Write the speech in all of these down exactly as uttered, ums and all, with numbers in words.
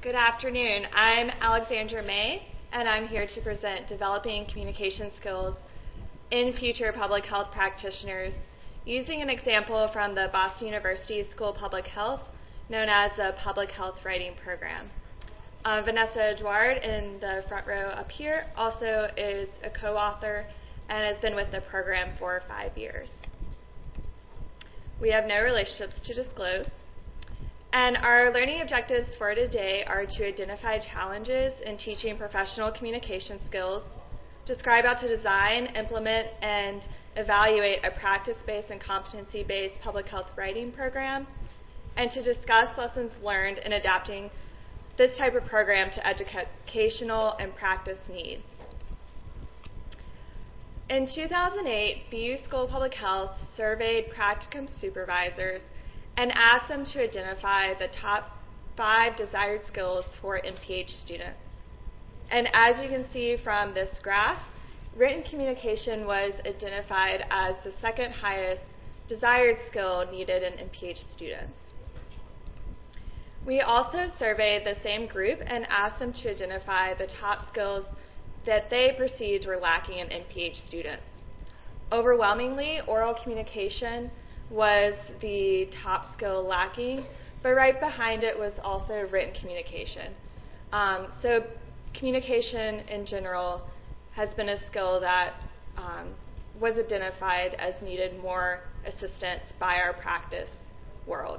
Good afternoon. I'm Alexandra May, and I'm here to present Developing Communication Skills in Future Public Health Practitioners using an example from the Boston University School of Public Health known as the Public Health Writing Program. Um, Vanessa Edouard in the front row up here also is a co-author and has been with the program for five years. We have no relationships to disclose. And our learning objectives for today are to identify challenges in teaching professional communication skills, describe how to design, implement, and evaluate a practice-based and competency-based public health writing program, and to discuss lessons learned in adapting this type of program to educational and practice needs. In two thousand eight, B U School of Public Health surveyed practicum supervisors and asked them to identify the top five desired skills for M P H students. And as you can see from this graph, written communication was identified as the second highest desired skill needed in M P H students. We also surveyed the same group and asked them to identify the top skills that they perceived were lacking in M P H students. Overwhelmingly, oral communication was the top skill lacking, but right behind it was also written communication. Um, so communication in general has been a skill that um, was identified as needed more assistance by our practice world.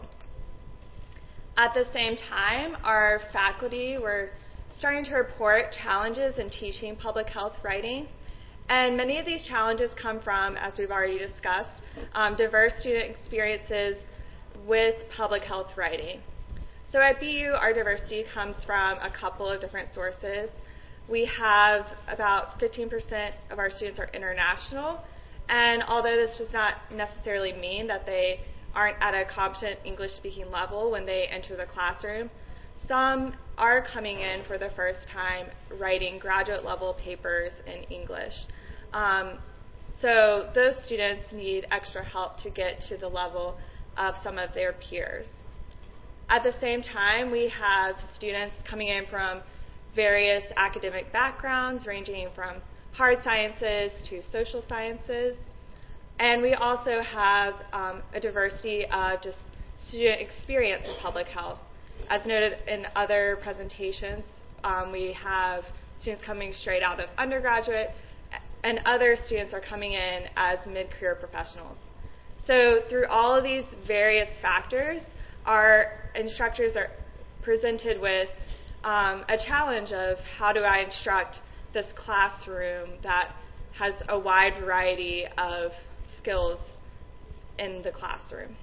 At the same time, our faculty were starting to report challenges in teaching public health writing. And many of these challenges come from, as we've already discussed, um, diverse student experiences with public health writing. So at B U, our diversity comes from a couple of different sources. We have about fifteen percent of our students are international, and although this does not necessarily mean that they aren't at a competent English-speaking level when they enter the classroom, some are coming in for the first time writing graduate-level papers in English. Um, so those students need extra help to get to the level of some of their peers. At the same time, we have students coming in from various academic backgrounds, ranging from hard sciences to social sciences. And we also have um, a diversity of just student experience in public health. As noted in other presentations, um, we have students coming straight out of undergraduate, and other students are coming in as mid-career professionals. So through all of these various factors, our instructors are presented with um, a challenge of how do I instruct this classroom that has a wide variety of skills in the classroom.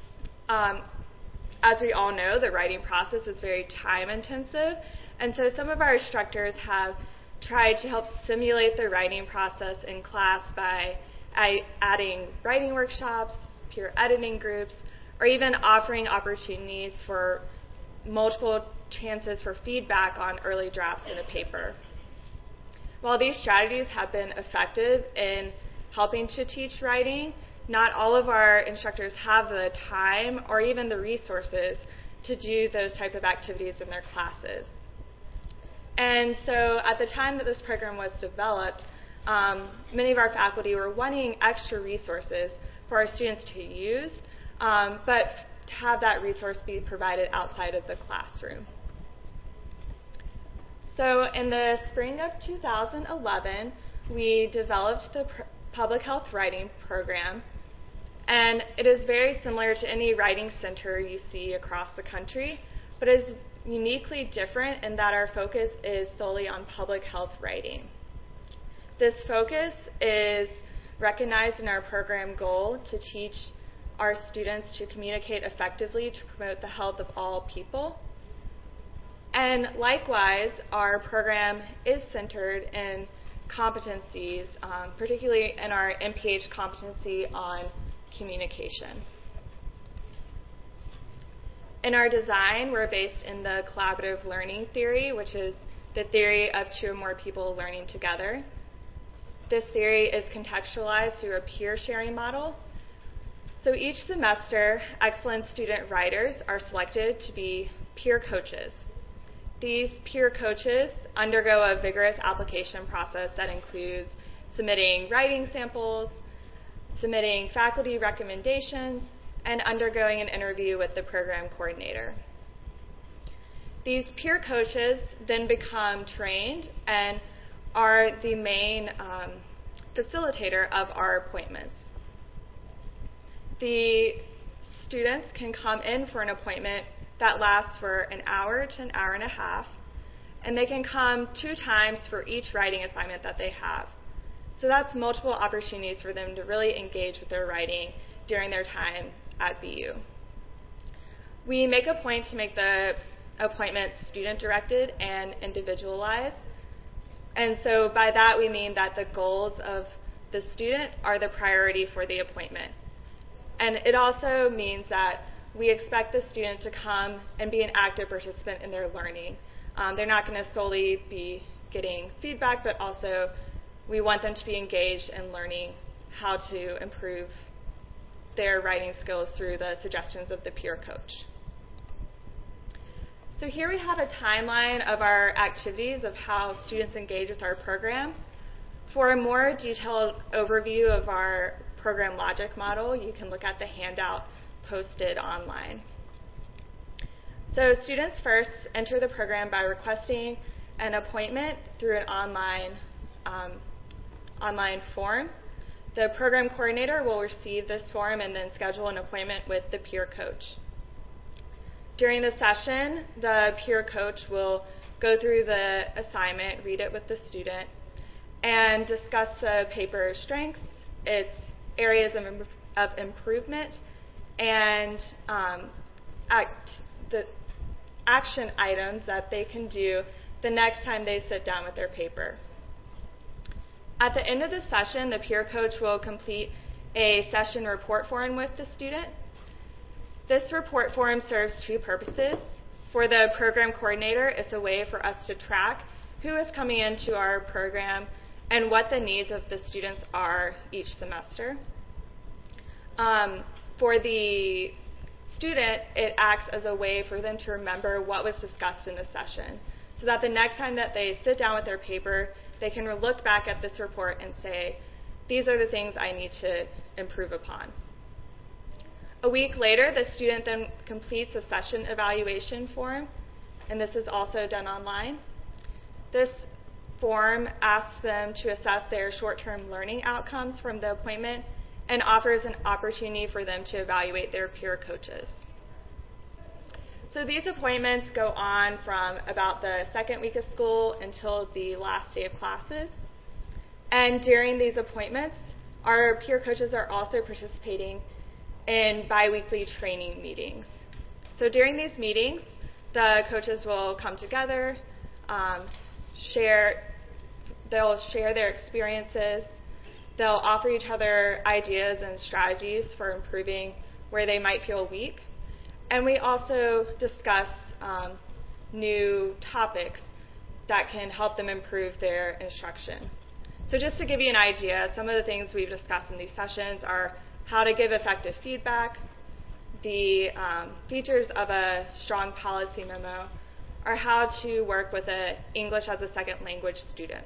Um, As we all know, the writing process is very time intensive, and so some of our instructors have tried to help simulate the writing process in class by adding writing workshops, peer editing groups, or even offering opportunities for multiple chances for feedback on early drafts in a paper. While these strategies have been effective in helping to teach writing, not all of our instructors have the time or even the resources to do those type of activities in their classes. And so at the time that this program was developed, um, many of our faculty were wanting extra resources for our students to use, um, but to have that resource be provided outside of the classroom. So in the spring of two thousand eleven, we developed the pr- Public Health Writing Program. And it is very similar to any writing center you see across the country, but is uniquely different in that our focus is solely on public health writing. This focus is recognized in our program goal to teach our students to communicate effectively to promote the health of all people. And likewise, our program is centered in competencies, um, particularly in our M P H competency on communication. In our design, we're based in the collaborative learning theory, which is the theory of two or more people learning together. This theory is contextualized through a peer sharing model. So each semester, excellent student writers are selected to be peer coaches. These peer coaches undergo a vigorous application process that includes submitting writing samples, submitting faculty recommendations, and undergoing an interview with the program coordinator. These peer coaches then become trained and are the main um, facilitator of our appointments. The students can come in for an appointment that lasts for an hour to an hour and a half, and they can come two times for each writing assignment that they have. So that's multiple opportunities for them to really engage with their writing during their time at B U. We make a point to make the appointment student-directed and individualized. And so by that we mean that the goals of the student are the priority for the appointment. And it also means that we expect the student to come and be an active participant in their learning. Um, they're not going to solely be getting feedback, but also we want them to be engaged in learning how to improve their writing skills through the suggestions of the peer coach. So here we have a timeline of our activities of how students engage with our program. For a more detailed overview of our program logic model, you can look at the handout posted online. So students first enter the program by requesting an appointment through an online, um, online form. The program coordinator will receive this form and then schedule an appointment with the peer coach. During the session, the peer coach will go through the assignment, read it with the student, and discuss the paper's strengths, its areas of, im of improvement, and um, act, the action items that they can do the next time they sit down with their paper. At the end of the session, the peer coach will complete a session report form with the student. This report form serves two purposes. For the program coordinator, it's a way for us to track who is coming into our program and what the needs of the students are each semester. Um, for the student, it acts as a way for them to remember what was discussed in the session, so that the next time that they sit down with their paper, they can look back at this report and say, these are the things I need to improve upon. A week later, the student then completes a session evaluation form, and this is also done online. This form asks them to assess their short-term learning outcomes from the appointment and offers an opportunity for them to evaluate their peer coaches. So these appointments go on from about the second week of school until the last day of classes. And during these appointments, our peer coaches are also participating in biweekly training meetings. So during these meetings, the coaches will come together, um, share, they'll share their experiences, they'll offer each other ideas and strategies for improving where they might feel weak. And we also discuss um, new topics that can help them improve their instruction. So just to give you an idea, some of the things we've discussed in these sessions are how to give effective feedback, the um, features of a strong policy memo, or how to work with an English as a second language student.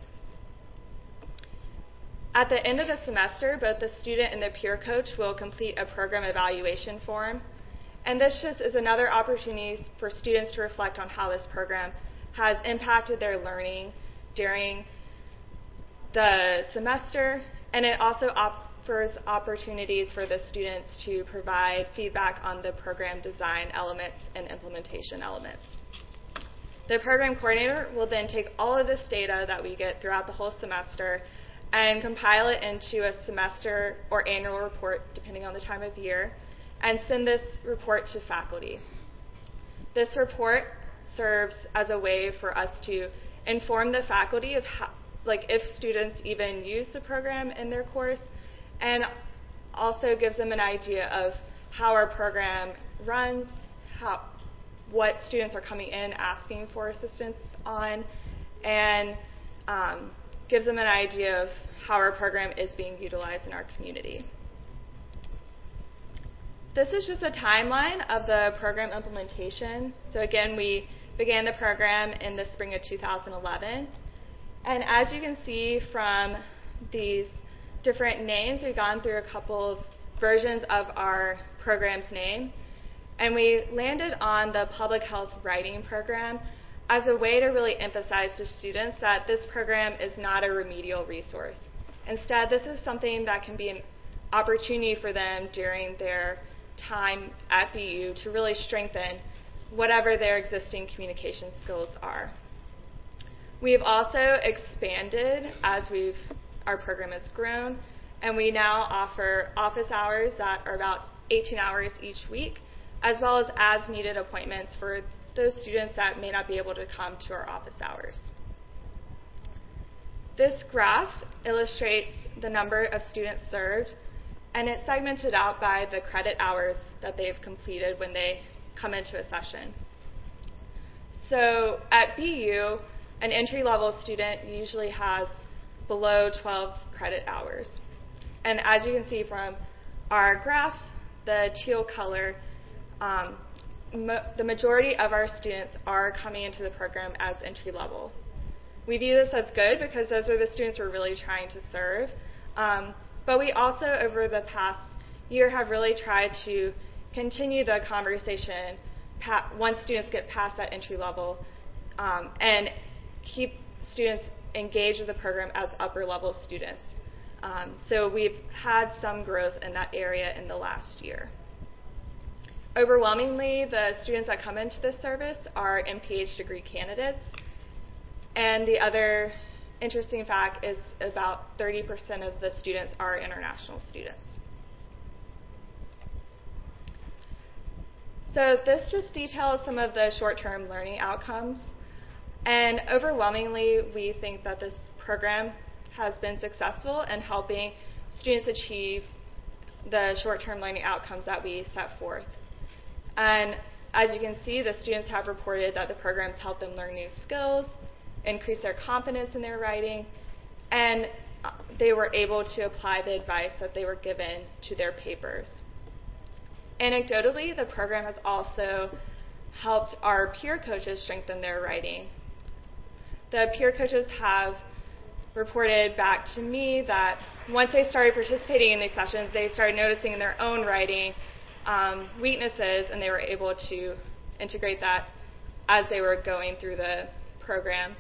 At the end of the semester, both the student and the peer coach will complete a program evaluation form. And this just is another opportunity for students to reflect on how this program has impacted their learning during the semester, and it also offers opportunities for the students to provide feedback on the program design elements and implementation elements. The program coordinator will then take all of this data that we get throughout the whole semester and compile it into a semester or annual report, depending on the time of year, and send this report to faculty. This report serves as a way for us to inform the faculty of how, like if students even use the program in their course, and also gives them an idea of how our program runs, how, what students are coming in asking for assistance on, and um, gives them an idea of how our program is being utilized in our community. This is just a timeline of the program implementation. So again, we began the program in the spring of two thousand eleven. And as you can see from these different names, we've gone through a couple of versions of our program's name. And we landed on the Public Health Writing Program as a way to really emphasize to students that this program is not a remedial resource. Instead, this is something that can be an opportunity for them during their time at B U to really strengthen whatever their existing communication skills are. We've also expanded as we've our program has grown, and we now offer office hours that are about eighteen hours each week, as well as as-needed appointments for those students that may not be able to come to our office hours. This graph illustrates the number of students served, and it's segmented out by the credit hours that they've completed when they come into a session. So at B U, an entry-level student usually has below twelve credit hours. And as you can see from our graph, the teal color, um, mo the majority of our students are coming into the program as entry-level. We view this as good because those are the students we're really trying to serve. Um, but we also, over the past year, have really tried to continue the conversation once students get past that entry level um, and keep students engaged with the program as upper level students. Um, so we've had some growth in that area in the last year. Overwhelmingly, the students that come into this service are M P H degree candidates. And the other interesting fact is about thirty percent of the students are international students. So this just details some of the short-term learning outcomes. And overwhelmingly, we think that this program has been successful in helping students achieve the short-term learning outcomes that we set forth. And as you can see, the students have reported that the programs help them learn new skills, increase their confidence in their writing, and they were able to apply the advice that they were given to their papers. Anecdotally, the program has also helped our peer coaches strengthen their writing. The peer coaches have reported back to me that once they started participating in these sessions, they started noticing in their own writing um, weaknesses, and they were able to integrate that as they were going through the program.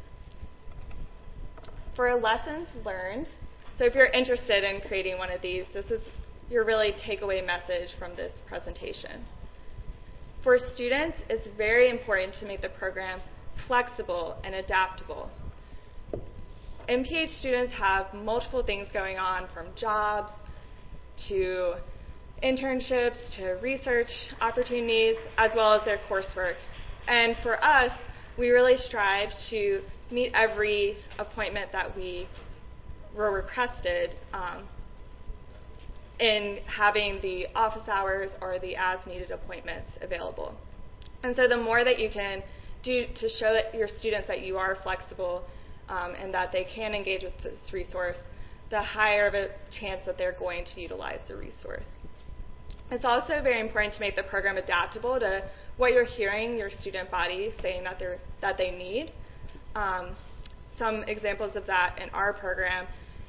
For lessons learned, so if you're interested in creating one of these, this is your really takeaway message from this presentation. For students, it's very important to make the program flexible and adaptable. M P H students have multiple things going on, from jobs to internships to research opportunities, as well as their coursework. And for us, we really strive to meet every appointment that we were requested um, in having the office hours or the as-needed appointments available. And so the more that you can do to show that your students that you are flexible um, and that they can engage with this resource, the higher of a chance that they're going to utilize the resource. It's also very important to make the program adaptable to what you're hearing your student body saying that, they're, that they need. Um, some examples of that in our program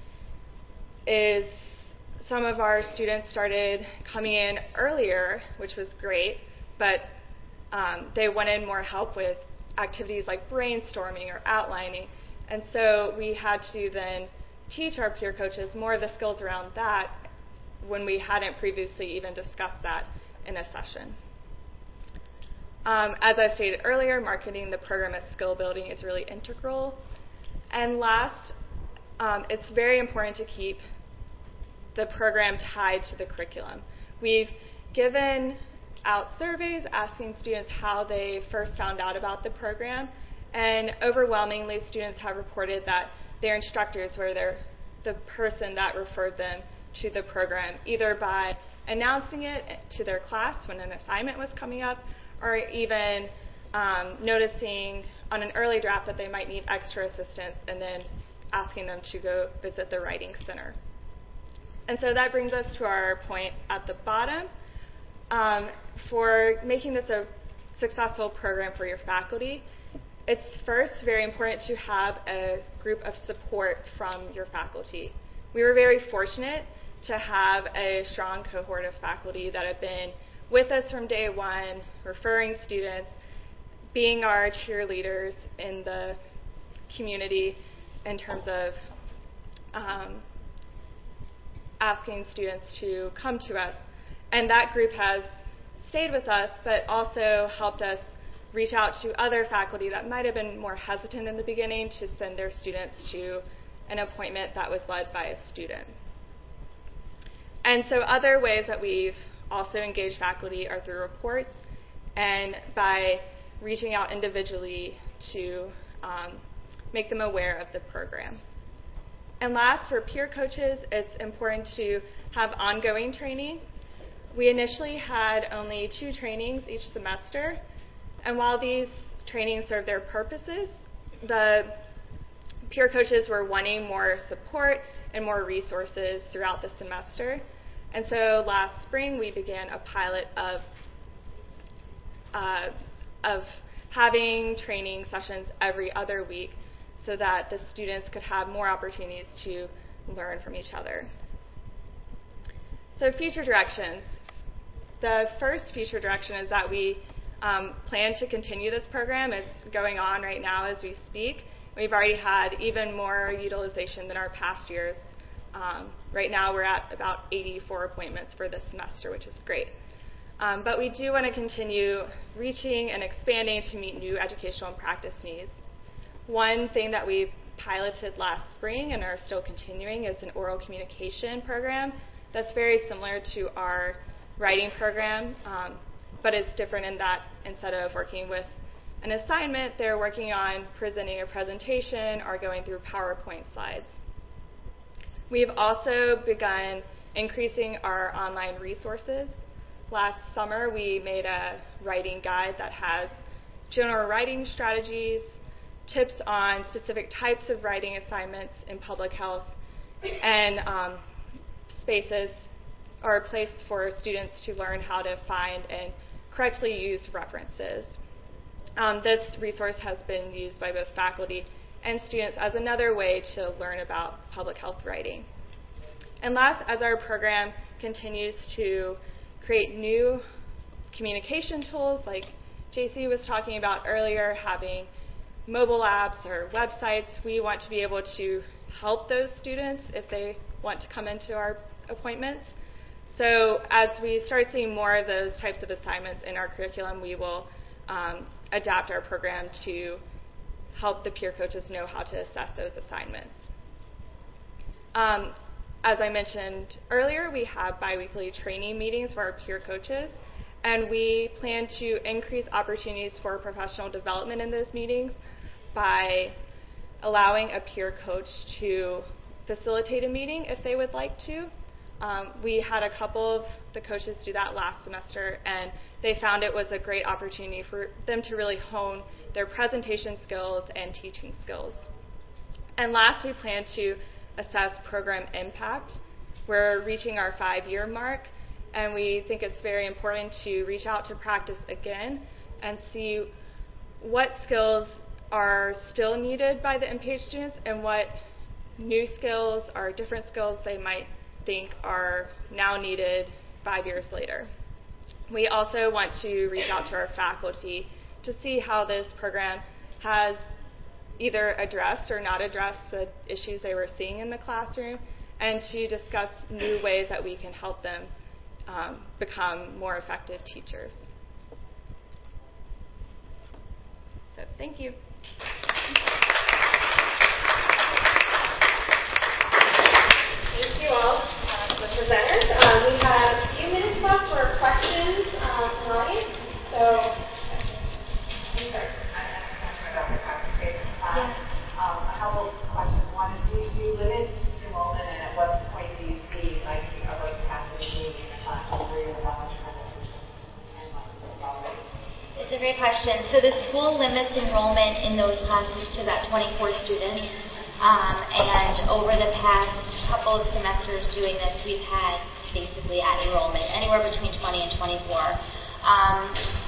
is some of our students started coming in earlier, which was great, but um, they wanted more help with activities like brainstorming or outlining. And so we had to then teach our peer coaches more of the skills around that when we hadn't previously even discussed that in a session. Um, as I stated earlier, marketing the program as skill building is really integral. And last, um, it's very important to keep the program tied to the curriculum. We've given out surveys asking students how they first found out about the program, and overwhelmingly students have reported that their instructors were their, the person that referred them to the program, either by announcing it to their class when an assignment was coming up, or even um, noticing on an early draft that they might need extra assistance and then asking them to go visit the writing center. And so that brings us to our point at the bottom. um, for making this a successful program for your faculty, it's first very important to have a group of support from your faculty. We were very fortunate to have a strong cohort of faculty that have been with us from day one, referring students, being our cheerleaders in the community in terms of um, asking students to come to us. And that group has stayed with us, but also helped us reach out to other faculty that might have been more hesitant in the beginning to send their students to an appointment that was led by a student. And so other ways that we've also engaged faculty are through reports and by reaching out individually to um, make them aware of the program. And last, for peer coaches, it's important to have ongoing training. We initially had only two trainings each semester, and while these trainings serve their purposes, the peer coaches were wanting more support and more resources throughout the semester. And so last spring we began a pilot of uh, of having training sessions every other week so that the students could have more opportunities to learn from each other. So future directions. The first future direction is that we um, plan to continue this program. It's going on right now as we speak. We've already had even more utilization than our past years. Um, right now we're at about eighty-four appointments for this semester, which is great. Um, but we do want to continue reaching and expanding to meet new educational and practice needs. One thing that we piloted last spring and are still continuing is an oral communication program that's very similar to our writing program, um, but it's different in that instead of working with an assignment, they're working on presenting a presentation or going through PowerPoint slides. We've also begun increasing our online resources. Last summer, we made a writing guide that has general writing strategies, tips on specific types of writing assignments in public health, and um, spaces or a place for students to learn how to find and correctly use references. Um, this resource has been used by both faculty and students as another way to learn about public health writing. And last, as our program continues to create new communication tools, like J C was talking about earlier, having mobile apps or websites, we want to be able to help those students if they want to come into our appointments. So as we start seeing more of those types of assignments in our curriculum, we will um, adapt our program to help the peer coaches know how to assess those assignments. Um, as I mentioned earlier, we have biweekly training meetings for our peer coaches, and we plan to increase opportunities for professional development in those meetings by allowing a peer coach to facilitate a meeting if they would like to. Um, we had a couple of the coaches do that last semester, and they found it was a great opportunity for them to really hone their presentation skills and teaching skills. And last, we plan to assess program impact. We're reaching our five-year mark, and we think it's very important to reach out to practice again and see what skills are still needed by the M P H students and what new skills or different skills they might think are now needed five years later. We also want to reach out to our faculty to see how this program has either addressed or not addressed the issues they were seeing in the classroom, and to discuss new ways that we can help them um, become more effective teachers. So thank you. Thank you all, uh, the presenters. Um, we have a few minutes left for questions um, from the audience. So, I'm sorry. Yeah. Um, a couple of questions. One is, do you, do you limit enrollment, and at what point do you see like a like capacity in a class where you have much trouble and like It's a great question. So the school limits enrollment in those classes to about twenty-four students. Um, and over the past couple of semesters doing this, we've had basically at enrollment, anywhere between twenty and twenty-four. Um,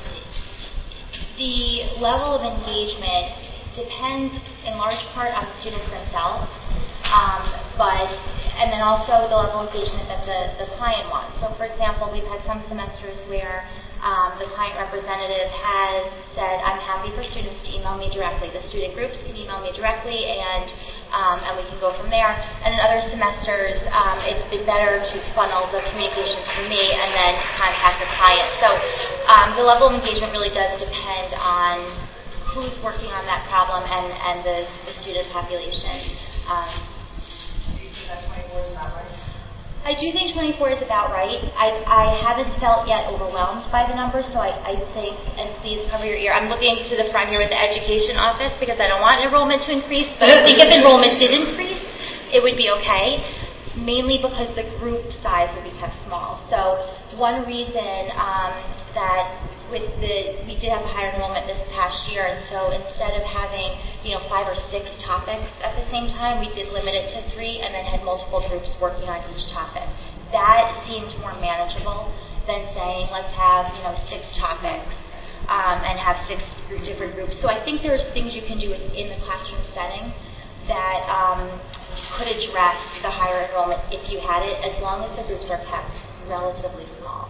the level of engagement depends in large part on the students themselves, um, but and then also the level of engagement that the, the client wants. So, for example, we've had some semesters where um, the client representative has said, "I'm happy for students to email me directly. The student groups can email me directly, and um, and we can go from there." And in other semesters, um, it's been better to funnel the communication through me and then contact the client. So, um, the level of engagement really does depend on who's working on that problem and, and the, the student population. Um, do you think that twenty-four is about right? I do think twenty-four is about right. I, I haven't felt yet overwhelmed by the numbers, so I, I think, and please cover your ear, I'm looking to the front here with the education office because I don't want enrollment to increase, but I think if enrollment did increase, it would be okay, mainly because the group size would be kept small. So one reason um, that with the, we did have a higher enrollment this past year, and so instead of having, you know, five or six topics at the same time, we did limit it to three and then had multiple groups working on each topic. That seemed more manageable than saying, let's have, you know, six topics um, and have six different groups. So I think there's things you can do in the classroom setting that um, could address the higher enrollment if you had it, as long as the groups are kept relatively small.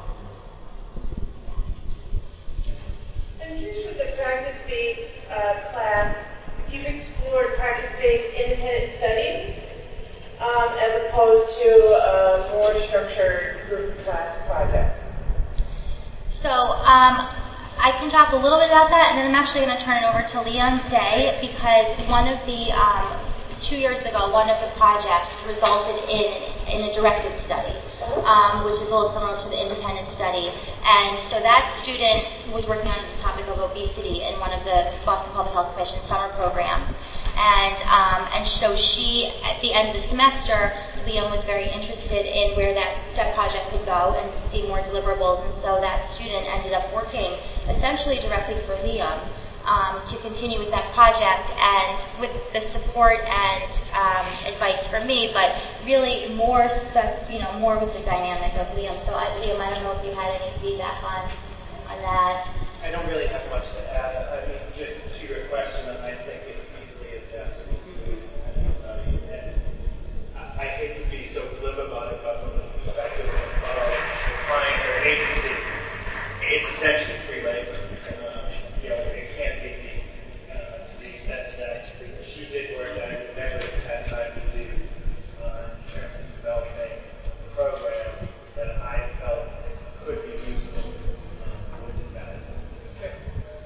And here's with the practice-based uh, class, you've explored practice-based independent studies um, as opposed to a more structured group class project. So um, I can talk a little bit about that, and then I'm actually going to turn it over to Liam Day, because one of the, um, two years ago, one of the projects resulted in, in a directed study. Um, which is a little similar to the independent study. And so that student was working on the topic of obesity in one of the Boston Public Health Commission summer programs. And, um, and so she, at the end of the semester, Liam was very interested in where that, that project could go and see more deliverables. And so that student ended up working essentially directly for Liam Um, to continue with that project, and with the support and um, advice from me, but really more, you know, more with the dynamic of Liam. So, I, Liam, I don't know if you had any feedback on on that. I don't really have much to add. I mean, just to your question, I think it's easily adapted to any study. And I, I hate to be so glib about it, but from the perspective of uh, the client or agency, it's essentially free labor. Uh, you know, it can't be uh, to the extent that she did work that I would never have had time to do uh, in terms of developing the program that I felt could be useful uh, within that. Okay.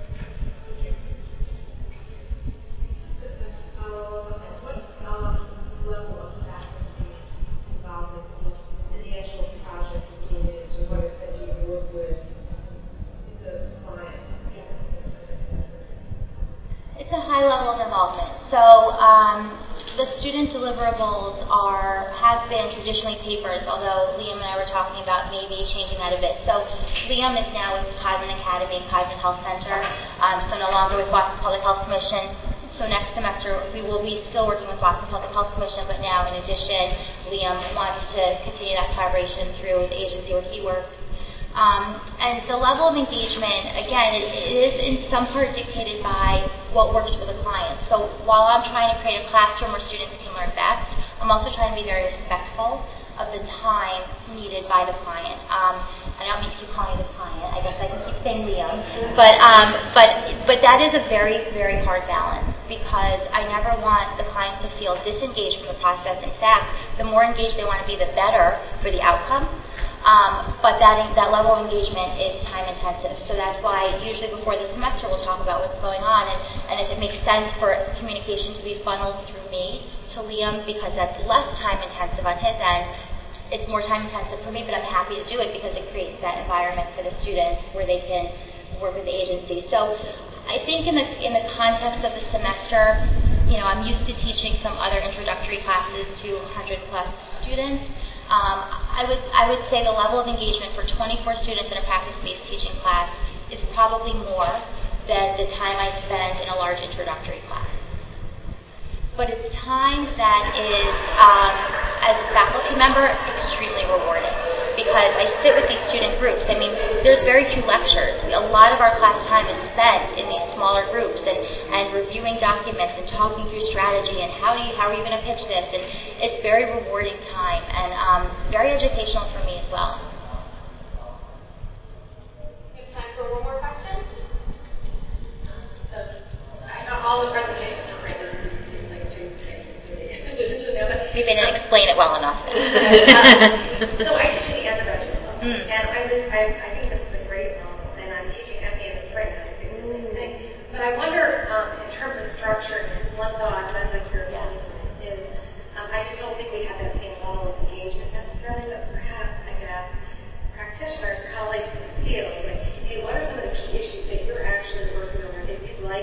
So, uh, at what um, level of faculty involvement in the actual project is needed to what extent do you work with the client? It's a high level of involvement. So um, the student deliverables are have been traditionally papers, although Liam and I were talking about maybe changing that a bit. So Liam is now with Cosmin Academy, Cosmin Health Center, um, so no longer with Boston Public Health Commission. So next semester we will be still working with Boston Public Health Commission, but now in addition, Liam wants to continue that collaboration through the agency where he works. Um, and the level of engagement, again, it, it is in some part dictated by what works for the client. So while I'm trying to create a classroom where students can learn best, I'm also trying to be very respectful of the time needed by the client. Um, I don't mean to keep calling you the client. I guess I can keep saying Liam. But, um, but, but that is a very, very hard balance, because I never want the client to feel disengaged from the process. In fact, the more engaged they want to be, the better for the outcome. Um, but that that level of engagement is time intensive. So that's why usually before the semester we'll talk about what's going on, and, and if it makes sense for communication to be funneled through me to Liam, because that's less time intensive on his end, it's more time intensive for me, but I'm happy to do it because it creates that environment for the students where they can work with the agency. So I think in the in the context of the semester, you know, I'm used to teaching some other introductory classes to one hundred plus students. Um, I would I would say the level of engagement for twenty-four students in a practice-based teaching class is probably more than the time I spend in a large introductory class. But it's time that is, um, as a faculty member, extremely rewarding, because because I sit with these student groups. I mean, there's very few lectures. A lot of our class time is spent in these smaller groups and, and reviewing documents and talking through strategy and how do you, how are you going to pitch this? And it's very rewarding time and um, very educational for me as well. We have time for one more question. So, I know all the presentations are great. It seems like two things to me. Maybe I didn't explain it well enough. um, so I teach at the undergraduate level, Mm. and I, was, I, I think this is a great model, and I'm teaching M B A in the spring, and I think the same thing. But I wonder, um, in terms of structure, one thought that I'd like your opinion on is, um, I just don't think we have that same level of engagement necessarily, but perhaps I could ask practitioners, colleagues in the field, like, hey, what are some of the key issues that you're actually working on that you'd like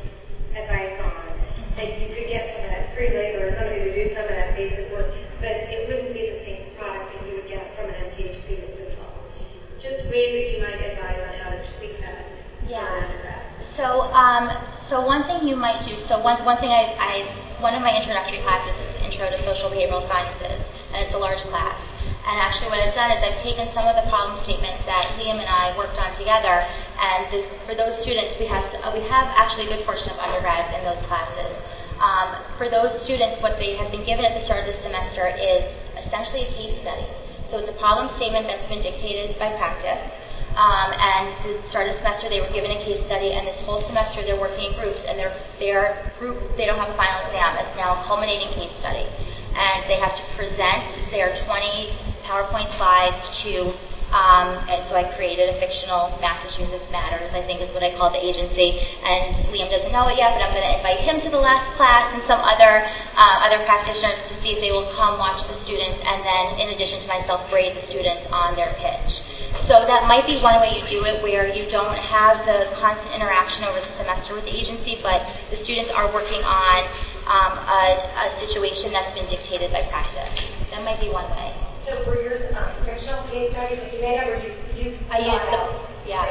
advice on? That you could get some of that free labor or somebody to do some of that basic work, but it wouldn't be the same product that you would get from an M P H student at this level. Just ways that you might advise on how to tweak that Yeah. for undergrad. So, um, so one thing you might do. So one one thing I, I one of my introductory classes is Intro to Social Behavioral Sciences, and it's a large class. And actually, what I've done is I've taken some of the problem statements that Liam and I worked on together, and this, for those students, we have uh, we have actually a good portion of undergrads in those classes. Um, for those students, what they have been given at the start of the semester is essentially a case study. So it's a problem statement that's been dictated by practice. Um, and at the start of the semester, they were given a case study, and this whole semester they're working in groups, and their their group they don't have a final exam. It's now a culminating case study, and they have to present their twenty PowerPoint slides to. Um, and so I created a fictional Massachusetts Matters, I think is what I call the agency. And Liam doesn't know it yet, but I'm going to invite him to the last class and some other uh, other practitioners to see if they will come watch the students, and then, in addition to myself, grade the students on their pitch. So that might be one way you do it, where you don't have the constant interaction over the semester with the agency, but the students are working on um, a, a situation that's been dictated by practice. That might be one way. So were your um, fictional case studies that you made up, or you, you I used them, yeah.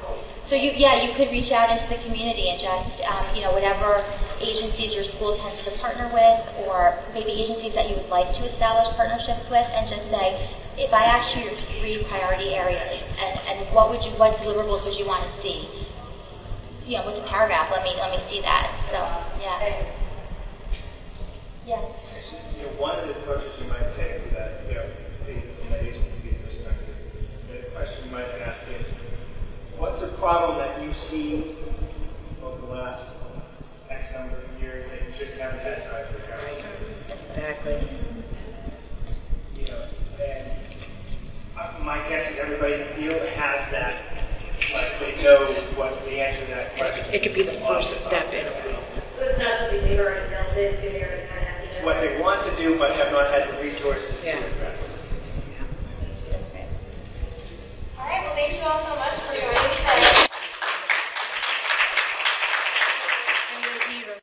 So you, yeah, you could reach out into the community and just, um, you know, whatever agencies your school tends to partner with, or maybe agencies that you would like to establish partnerships with, and just say, if I asked you your three priority areas, and, and what would you, what deliverables would you want to see? You know, what's a paragraph? Let me, let me see that. So, yeah. Yeah. You know, one of the approaches you might take is that, you know, from the agency perspective, the question you might ask is, what's a problem that you've seen over the last X number of years that you just haven't had time to address? Exactly. You know, and uh, my guess is everybody in the field has that, like they know what the answer to that question is. It could be the first step in. So it's not something they've already built into, they already kind of have to What they want to do, but have not had the resources Yeah. to address.